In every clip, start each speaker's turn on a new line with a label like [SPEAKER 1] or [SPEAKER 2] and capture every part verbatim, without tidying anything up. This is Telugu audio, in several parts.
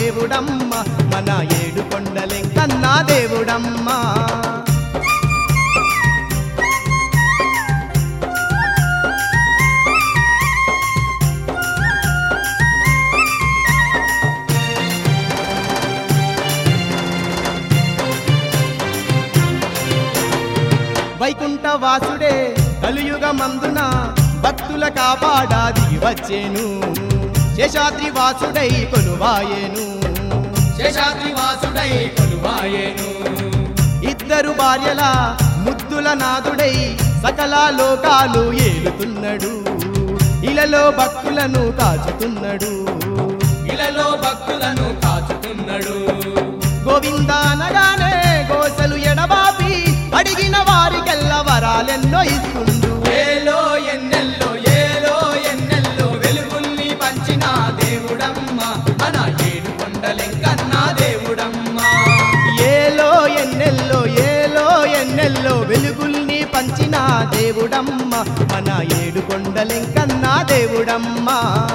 [SPEAKER 1] దేవుడమ్మ మన ఏడు కొండలెంకన్నా దేవుడమ్మ వైకుంఠ వాసుడే కలియుగ మందున భక్తుల కాపాడాది వచ్చేను శేషాద్రి వాసుడై కొలువాయేను
[SPEAKER 2] శేషాద్రి వాసుడై కొలువాయేను
[SPEAKER 1] ఇద్దరు భార్యల ముద్దుల నాదుడై సకల లోకాలు ఏలుతున్నాడు ఇలలో భక్తులను కాచుతున్నాడు
[SPEAKER 2] ఇలలో భక్తులను కాచుతున్నాడు
[SPEAKER 1] గోవింద అనగానే గోసలు ఎడబాపి అడిగిన వారికెల్ల వరాలెన్నో ఇస్తుండు
[SPEAKER 2] ఏలో ఎన్నెల్లో ఏలో ఎన్నెల్లో వెలుగుల్ని పంచిన దేవుడమ్మ మన ఏడు కొండలెంకన్నా దేవుడమ్మ
[SPEAKER 1] ఏలో ఎన్నెల్లో ఏలో ఎన్నెల్లో వెలుగుల్ని పంచిన దేవుడమ్మ మన ఏడు కొండలెంకన్నా దేవుడమ్మ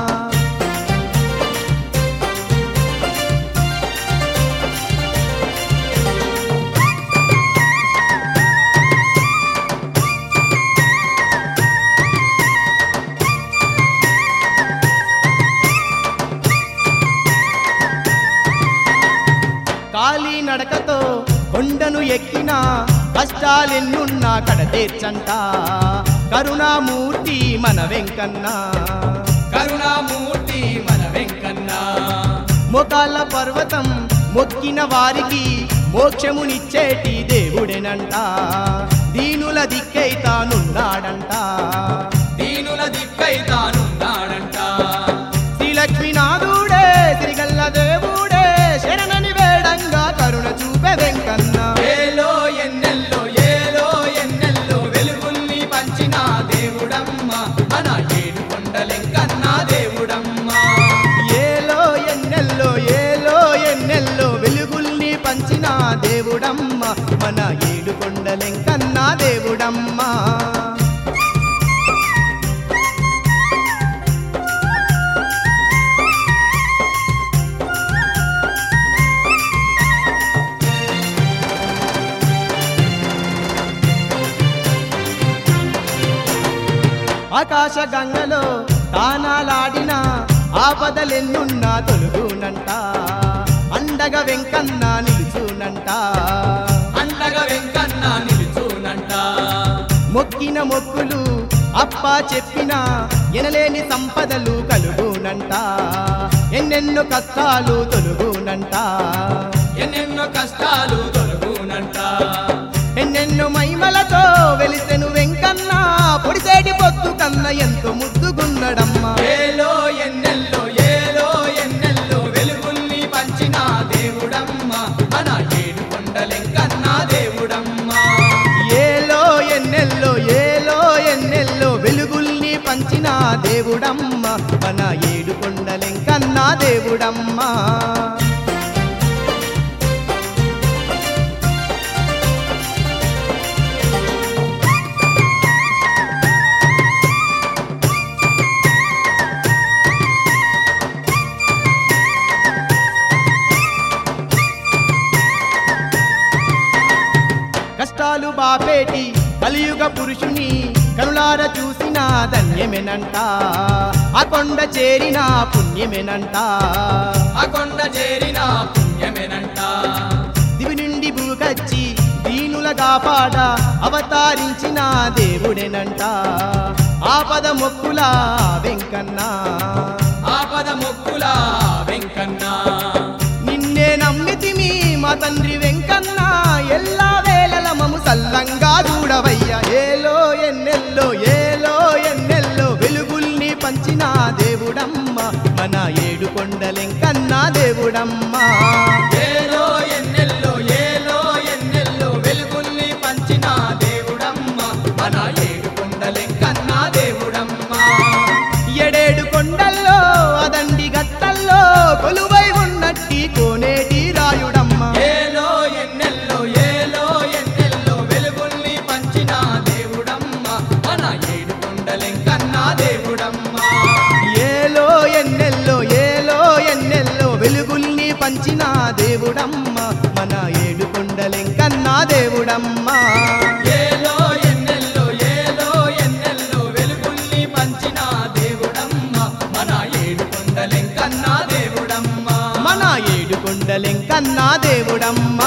[SPEAKER 1] కాలి నడకతో కొండను ఎక్కిన కష్టాలెన్నున్నా కడతీర్చంట కరుణామూర్తి మన వెంకన్న
[SPEAKER 2] కరుణామూర్తి మన వెంకన్న
[SPEAKER 1] మోకాళ్ళ పర్వతం మొక్కిన వారికి మోక్షమునిచ్చేటి దేవుడేనంట దీనుల దిక్కై తానున్నాడంట
[SPEAKER 2] దీనుల దిక్కై తానున్నాడంట
[SPEAKER 1] శ్రీలక్ష్మీనాథుడే శ్రీగల్ల దేవుడే శరణని వేడంగా కరుణ చూపే వెంకన్న
[SPEAKER 2] ఏలో ఎన్నెల్లో ఏలో ఎన్నెల్లో వెలుగుల్ని పంచిన దేవుడమ్మ మన ఏడు కొండలెంకన్నా దేవుడమ్మ
[SPEAKER 1] ఏలో ఎన్నెల్లో ఏలో ఎన్నెల్లో వెలుగుల్ని పంచిన దేవుడమ్మ మన ఏడు కొండలెంకన్నా దేవుడమ్మ ఆకాశ గంగలో తానాలాడిన ఆపదలెన్నున్నా తొలుగునంట అండగా వెంకన్న నిలుచునంట
[SPEAKER 2] అండగా వెంకన్న నిలుచునంట
[SPEAKER 1] మొక్కిన మొక్కులు అప్ప చెప్పిన ఎనలేని సంపదలు కలుగునంట ఎన్నెన్నో కష్టాలు తొలుగునంట
[SPEAKER 2] ఎన్నెన్నో కష్టాలు తొలగునంట
[SPEAKER 1] ఎన్నెన్నో మహిమలతో వెలిసెను వెంకన్న పొడిసేటి పొత్తు కన్న ఎంతో ముద్దుగున్నడమ్మ
[SPEAKER 2] ఏలో ఎన్నెల్లో ఏలో ఎన్నెల్లో వెలుగుల్ని పంచిన దేవుడమ్మ మన ఏడు కొండలెంకన్నా దేవుడమ్మ
[SPEAKER 1] ఏలో ఎన్నెల్లో ఏలో ఎన్నెల్లో వెలుగుల్ని పంచిన దేవుడమ్మ మన ఏడు కొండలెంకన్నా దేవుడమ్మ కష్టాలు బాపేటి కలియుగ పురుషుని కనులార చూసిన ధన్యమేనంట ఆ కొండ చేరిన పుణ్యమేనంట
[SPEAKER 2] ఆ కొండ చేరిన పుణ్యమేనంట
[SPEAKER 1] దివి నుండి భూగచ్చి దీనుల కాపాడ అవతారించిన దేవుడేనంట ఆపద మొక్కుల వెంకన్న
[SPEAKER 2] ఆపద మొక్కుల వెంకన్న
[SPEAKER 1] నిన్నే నమ్మితిమి మా తండ్రి వెంకన్న ఎల్లా వేళల మము సల్లంగా చూడవయ్యా ఏలో ఎన్నెల్లో ఏలో ఎన్నెల్లో వెలుగుల్ని పంచిన దేవుడమ్మ మన ఏడు కొండలెంకన్నా దేవుడమ్మ
[SPEAKER 2] ఏలో ఎన్నెల్లో ఏలో ఎన్నెల్లో వెలుగుల్ని పంచిన దేవుడమ్మ మన ఏడు కొండలెంకన్నా దేవుడమ్మ
[SPEAKER 1] ఎడేడు కొండల్లో అదండి గట్టల్లో కొలువై ఉన్నట్టి కోనేటి రాయుడమ్మ
[SPEAKER 2] ఏలో ఎన్నెల్లో ఏలో ఎన్నెల్లో వెలుగుల్ని పంచిన దేవుడమ్మ మన ఏడు కొండలెంకన్నా దేవుడమ్మ
[SPEAKER 1] ఏలో ఎన్నెల్లో ఏలో ఎన్నెల్లో వెలుగుల్ని పంచిన పంచిన దేవుడమ్మ మన ఏడుకొండలెంకన్నా దేవుడమ్మ
[SPEAKER 2] ఏలో ఎన్నెల్లో ఏలో ఎన్నెల్లో వెలుగుల్ని పంచిన దేవుడమ్మ మన ఏడుకొండలెంకన్నా దేవుడమ్మ
[SPEAKER 1] మన ఏడుకొండలెంకన్నా దేవుడమ్మ